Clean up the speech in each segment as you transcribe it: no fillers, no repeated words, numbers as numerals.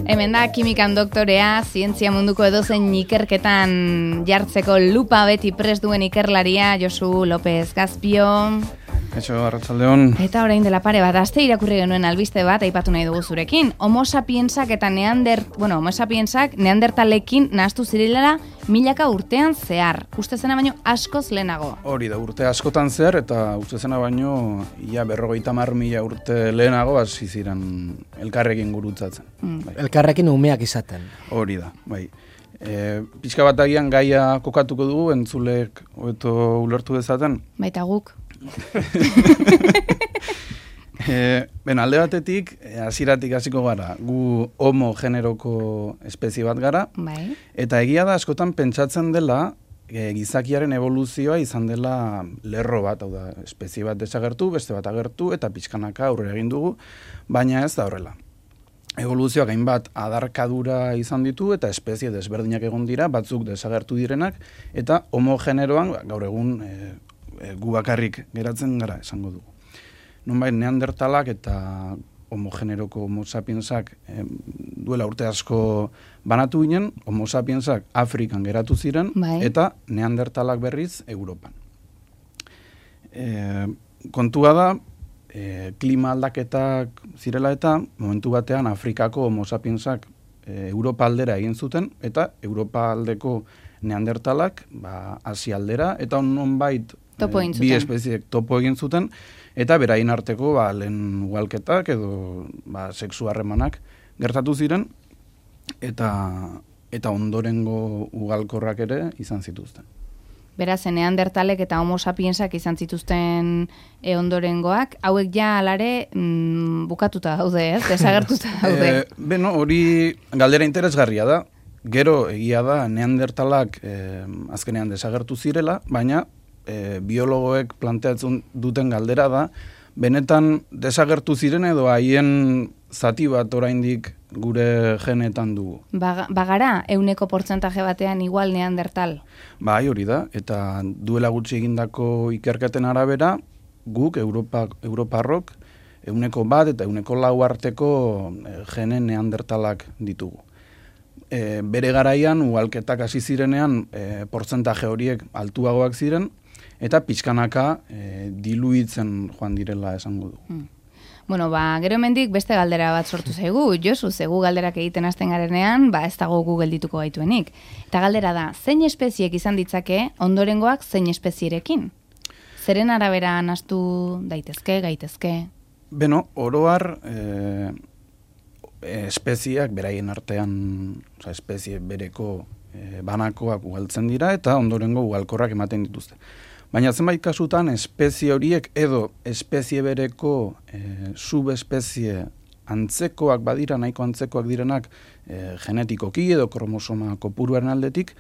Hemen da kimikan doktorea, zientzia munduko edozein ikerketan jartzeko lupa beti prest duen ikerlaria, Josu López Gazpio. Kaixo, arratsaldeon. Eta orain dela pare bat aste irakurri genuen albiste bat aipatu nahi dugu zurekin. Homo sapiensak eta Homo sapiensak neandertalekin nahastu zirela milaka urtean zehar. Uste zena baino askoz lehenago. Hori da, urte askotan zehar eta uste zena baino ia 50.000 urte lehenago hasi ziren elkarrekin gurutzatzen. Bai. Elkarrekin umeak izaten. Hori da, bai. Pixka bat agian gaia kokatuko dugu, entzulek hobeto ulertu dezaten. Baita guk. Alde batetik, hasieratik hasiko gara, gu homo generoko espezie bat gara, bai. Eta egia da askotan pentsatzen dela, gizakiaren evoluzioa izan dela lerro bat, hau da, espezie bat desagertu, beste bat agertu, eta pixkanaka aurrera egin dugu, baina ez da horrela. Evoluzioak hainbat adarkadura izan ditu, eta espezie desberdinak egon dira, batzuk desagertu direnak, eta homo generoan, gaur egun, gu bakarrik geratzen gara esango dugu. Nonbait neandertalak eta homo generoko homo sapiensak duela urte asko banatu ginen, homo sapiensak Afrikan geratu ziren, bai. Eta neandertalak berriz Europan. Kontua da, klima aldaketak zirela eta momentu batean Afrikako homo sapiensak Europa aldera egin zuten, eta Europa aldeko neandertalak Asia aldera, eta nonbait bi espeziek topo egin zuten, eta beraien arteko lehen ugalketak edo sexu harremanak gertatu ziren, eta ondorengo ugalkorrak ere izan zituzten. Beraz, neandertalek eta homo sapiensak izan zituzten ondorengoak, hauek ja alare bukatuta daude, ez? Desagertuta daude. Hori galdera interesgarria da. Gero egia da neandertalak azkenean desagertu zirela, baina biologoek planteatzen duten galdera da, benetan desagertu ziren edo haien zati bat oraindik gure genetan dugu. Bagara, 100% batean igual neandertal? Bai, hori da, eta duela gutxi egindako ikerketen arabera, guk, Europarrok, 1% eta 4% arteko gene neandertalak ditugu. Bere garaian, ugalketak hasi zirenean, portzentaje horiek altuagoak ziren, eta pixkanaka diluitzen joan direla esango du. Gero hemendik beste galdera bat sortu zaigu, Josu, zegu galderak egiten hasten garenean, ez dago gu geldituko gaituenik. Eta galdera da, zein espeziek izan ditzake ondorengoak zein espezierekin? Zeren arabera nahastu gaitezke? Oroar espezieak beraien artean, espezie bereko banakoak ugaltzen dira, eta ondorengo ugalkorrak ematen dituzte. Baina zenbait kasutan espezie horiek edo espezie bereko subespezie antzekoak badira, nahiko antzekoak direnak genetikoki edo kromosoma kopuruaren aldetik,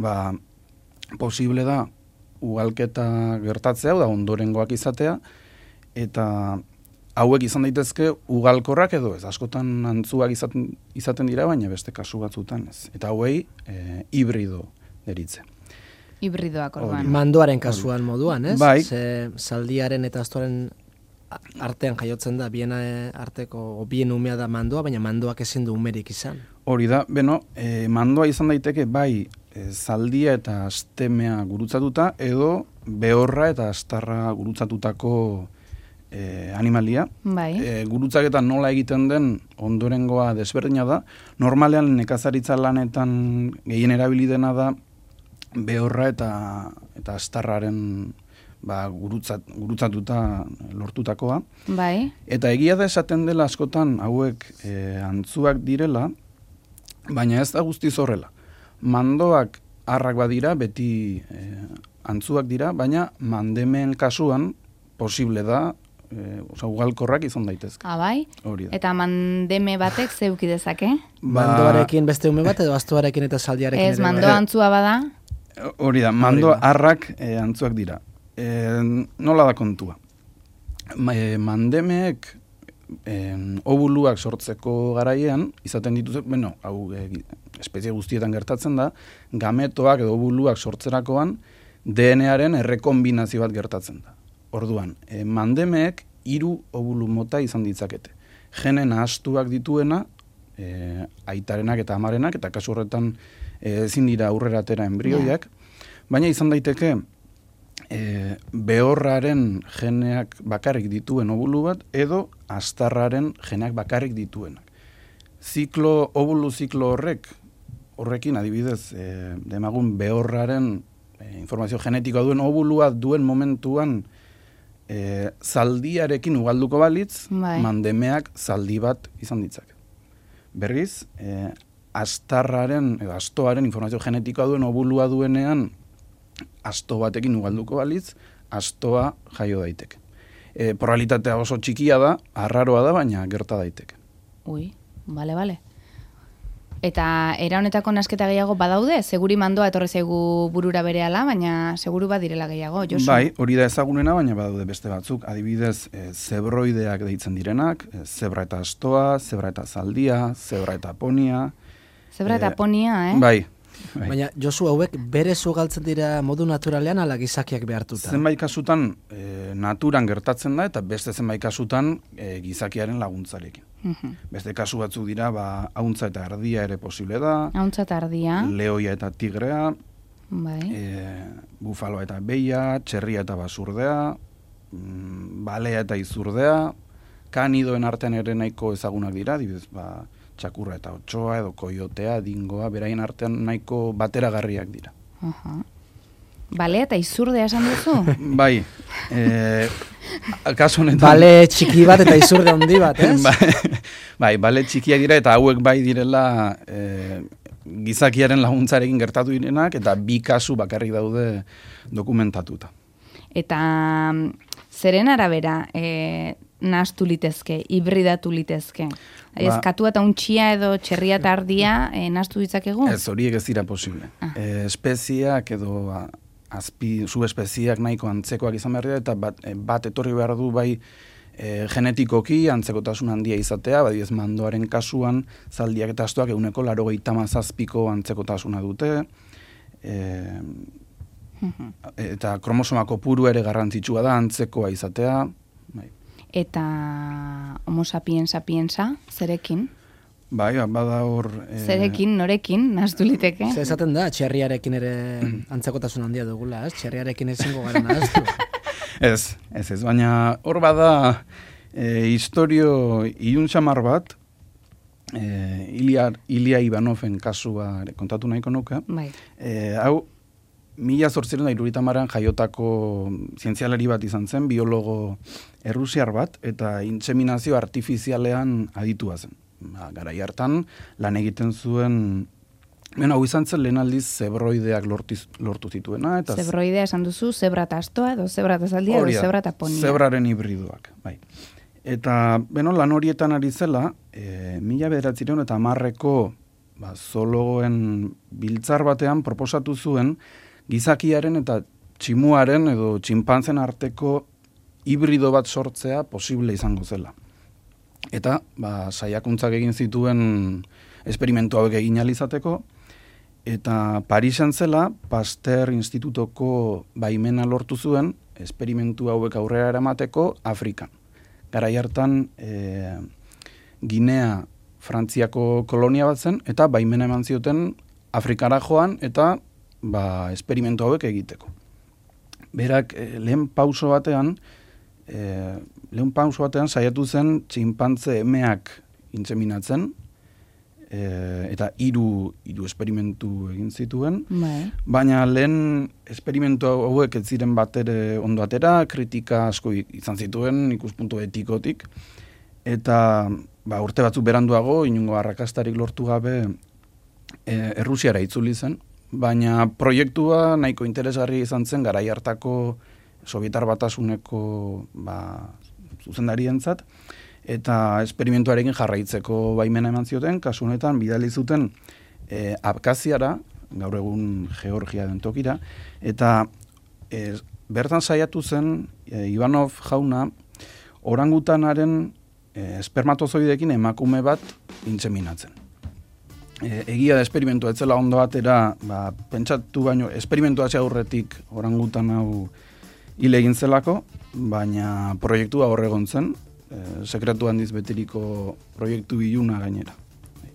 posible da ugalketa gertatzea, da ondorengoak izatea, eta hauek izan daitezke ugalkorrak edo ez, askotan antzuak izaten dira, baina beste kasu batzutan ez. Eta hauei hibrido deritze. Hibridoak orduan. Mandoaren kasuan moduan, ez? Bai. Zaldiaren eta astoren artean jaiotzen da, bien arteko, bien umea da mandoa, baina mandoak ezin du umerik izan. Hori da, mandoa izan daiteke bai zaldia eta astemea gurutzatuta, edo behorra eta astarra gurutzatutako animalia. Bai. Gurutzaketa nola egiten den ondorengoa desberdina da. Normalean nekazaritza lanetan gehien erabili dena da behorra eta astarraren gurutzatuta lortutakoa. Bai. Eta egia da esaten dela askotan hauek antzuak direla, baina ez da guztiz horrela. Mandoak arrak badira, beti antzuak dira, baina mandemeen kasuan posible da ugalkorrak izan daitezke. Bai? Hori da. Eta mandeme batek zeuki dezake? Mandoarekin beste ume bat edo astoarekin eta zaldiarekin? Ez, mandoa antzua bada? Hori da, mandoa arrak antzuak dira. Nola da kontua? Mandemeek obuluak sortzeko garaian, izaten dituzte, hau espezie guztietan gertatzen da, gametoak edo obuluak sortzerakoan DNA-aren errekombinazio bat gertatzen da. Orduan, mandemeek 3 obulu mota izan ditzakete. Gene nahastuak dituena, aitarenak eta amarenak, eta kasu horretan ezin dira aurrera atera enbrioiak, baina izan daiteke behorraren geneak bakarrik dituen obulu bat, edo astarraren geneak bakarrik dituenak. Obulu ziklo horrekin adibidez, demagun behorraren informazio genetikoa duen obulua duen momentuan zaldiarekin ugalduko balitz, mandemeak zaldi bat izan ditzake. Berriz, astarraren edo astoaren informazio genetikoa duen obulua duenean asto batekin ugalduko balitz, astoa jaio daiteke. Probabilitatea oso txikia da, arraroa da, baina gerta daiteke. Ui, bale. Eta era honetako nasketa gehiago badaude? Seguri mandoa etorri zaigu burura berehala, baina seguru badirela gehiago, Josu? Bai, hori da ezagunena, baina badaude beste batzuk. Adibidez, zebroideak deitzen direnak, zebra eta astoa, zebra eta zaldia, zebra eta ponia. Zebra eta ponia, Bai. Baina, Josu, hauek berez ugaltzen dira modu naturalean ala gizakiak behartuta? Zenbait kasutan naturan gertatzen da, eta beste zenbait kasutan gizakiaren laguntzarekin. Beste kasu batzuk dira, hauntza eta ardia ere posible da. Hauntza eta ardia. Lehoia eta tigrea. Bai. Bufaloa eta beia, txerria eta basurdea, balea eta izurdea, kanidoen artean ere nahiko ezagunak dira, adibidez, txakurra eta otsoa, edo koiotea, dingoa, beraien artean nahiko bateragarriak dira. Balea eta izurdea esan duzu? Bai. Kasu honetan... Bale txiki bat eta izurde handi bat, ez? Bai, bale txikiak dira eta hauek bai direla gizakiaren laguntzarekin gertatu direnak, eta bi kasu bakarrik daude dokumentatuta. Eta zeren arabera nahastu litezke, hibridatu litezke? Katua eta untxia edo txerria eta ardia nahastu ditzakegu? Ez, horiek ez dira posible. Espeziak edo subespeziak nahiko antzekoak izan behar dira, eta bat etorri behar du bai genetikoki antzekotasun handia izatea, bai ez mandoaren kasuan zaldiak eta astoak 97% antzekotasuna dute, eta kromosoma kopuru ere garrantzitsua da antzekoa izatea. Eta homo sapiensa, zerekin? Bai, bada hor... Zerekin, norekin, nahastu liteke? Zer esaten da, txerriarekin ere antzekotasun handia dugula, ez? Txerriarekin ezingo gara nahaztu. Ez, baina hor bada historio iluntxamar bat, Ilia Ivanoven kasua kontatu nahiko nuke. Bai. Hau, 1870an jaiotako zientzialari bat izan zen, biologo errusiar bat, eta intseminazio artifizialean aditua zen. Garai hartan, lan egiten zuen, hau izan zen lehen aldiz zebroideak lortu zituena. Zebroidea esan duzu, zebra eta astoa, edo zebra eta zaldia, edo zebra eta ponia. Zebraren hibriduak, bai. Eta, lan horietan ari zela, 1910ko zoologoen biltzar batean proposatu zuen, gizakiaren eta tximuaren edo txinpantzen arteko hibrido bat sortzea posible izango zela. Eta, saiakuntzak egin zituen esperimentu hauek egin alizateko, eta Parisen zela, Pasteur Institutoko baimena lortu zuen, esperimentu hauek aurrera eramateko Afrikan. Garai hartan, Ginea Frantziako kolonia bat zen, eta baimena eman zioten Afrikara joan, eta esperimentu hauek egiteko. Berak, lehen pauso batean saiatu zen txinpantze emeak intseminatzen, eta hiru esperimentu egin zituen, baina lehen esperimentu hauek ez ziren batere ondo atera, kritika asko izan zituen ikuspuntu etikotik, eta urte batzuk beranduago, inongo arrakastarik lortu gabe Errusiara itzuli zen, baina proiektua nahiko interesgarri izan zen garai hartako Sobietar Batasuneko zuzendarientzat, eta esperimentuarekin jarraitzeko baimena eman zioten, kasu honetan bidali zuten Abkaziara, gaur egun Georgia den tokira, eta bertan saiatu zen Ivanov jauna orangutanaren espermatozoidekin emakume bat intseminatzen. Egia da esperimentua etzela ondo atera, pentsatu baino, esperimentua aurretik orangutan hau hil egin zelako, baina proiektua horregon zen, sekretu handiz betiriko proiektu iluna gainera.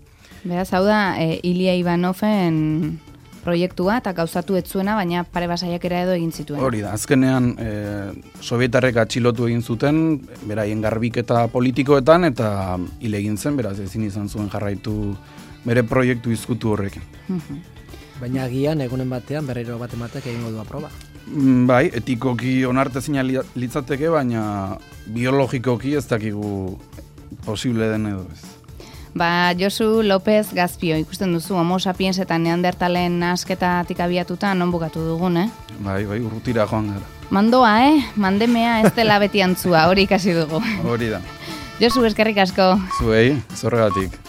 Beraz, hau da, Ilya Ivanoven proiektua eta gauzatu etzuena, baina pare basaiakera edo egin zituen. Hori da, azkenean sovietarrek atxilotu egin zuten, beraien garbiketa politikoetan, eta hil egin zen, beraz ezin izan zuen jarraitu bere proiektu izkutu horrekin. Baina agian egunen batean berriro bat ematek egingo du aproba. Bai, etikoki onartezina litzateke, baina biologikoki ez dakigu posible den edo ez. Josu López Gazpio, ikusten duzu, homo sapiens eta neandertalen nasketatik abiatuta non bukatu dugun, Bai, urrutira joan gara. Mandoa, mandemea ez dela beti antzua, hori ikasi dugu. Hori da. Josu, eskerrik asko. Zuei, zorregatik.